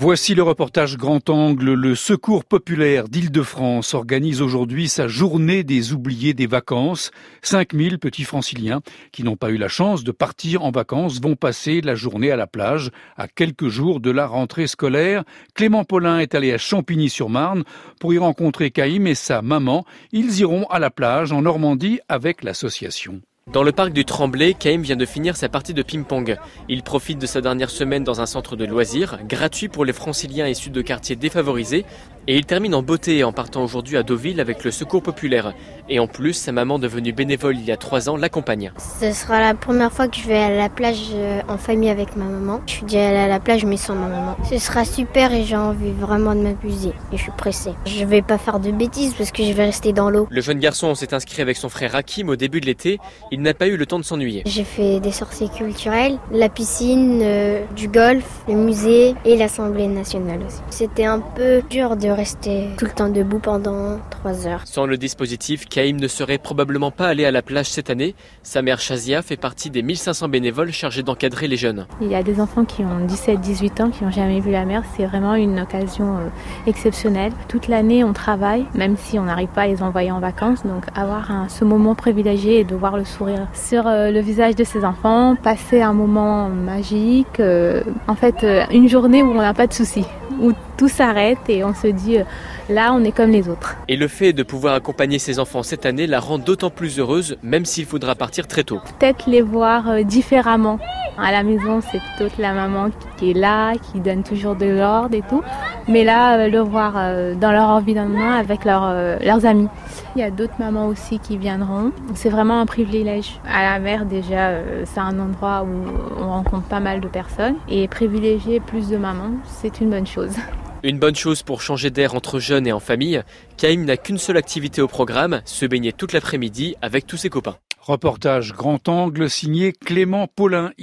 Voici le reportage Grand Angle. Le Secours populaire d'Île-de-France organise aujourd'hui sa journée des oubliés des vacances. 5000 petits franciliens qui n'ont pas eu la chance de partir en vacances vont passer la journée à la plage à quelques jours de la rentrée scolaire. Clément Paulin est allé à Champigny-sur-Marne pour y rencontrer Kaïm et sa maman. Ils iront à la plage en Normandie avec l'association. Dans le parc du Tremblay, Kaïm vient de finir sa partie de ping-pong. Il profite de sa dernière semaine dans un centre de loisirs, gratuit pour les franciliens issus de quartiers défavorisés. Et il termine en beauté en partant aujourd'hui à Deauville avec le Secours populaire. Et en plus, sa maman devenue bénévole il y a 3 ans l'accompagne. Ce sera la première fois que je vais à la plage en famille avec ma maman. Je suis déjà allée à la plage mais sans ma maman. Ce sera super et j'ai envie vraiment de m'amuser. Et je suis pressée. Je vais pas faire de bêtises parce que je vais rester dans l'eau. Le jeune garçon s'est inscrit avec son frère Hakim au début de l'été. Il n'a pas eu le temps de s'ennuyer. J'ai fait des sorties culturelles, la piscine, du golf, le musée et l'Assemblée nationale aussi. C'était un peu dur de rester tout le temps debout pendant 3 heures. Sans le dispositif, Kaïm ne serait probablement pas allé à la plage cette année. Sa mère Shazia fait partie des 1500 bénévoles chargés d'encadrer les jeunes. Il y a des enfants qui ont 17-18 ans qui n'ont jamais vu la mer. C'est vraiment une occasion exceptionnelle. Toute l'année, on travaille, même si on n'arrive pas à les envoyer en vacances. Donc avoir ce moment privilégié et de voir le sourire sur le visage de ces enfants, passer un moment magique. En fait, une journée où on n'a pas de soucis, où tout s'arrête et on se dit là on est comme les autres. Et le fait de pouvoir accompagner ses enfants cette année la rend d'autant plus heureuse, même s'il faudra partir très tôt. Peut-être les voir différemment. À la maison, c'est plutôt la maman qui est là, qui donne toujours de l'ordre et tout. Mais là, le voir dans leur environnement avec leurs amis. Il y a d'autres mamans aussi qui viendront. C'est vraiment un privilège. À la mer, déjà, c'est un endroit où on rencontre pas mal de personnes. Et privilégier plus de mamans, c'est une bonne chose. Une bonne chose pour changer d'air entre jeunes et en famille. Kaïm n'a qu'une seule activité au programme, se baigner toute l'après-midi avec tous ses copains. Reportage Grand Angle signé Clément Paulin.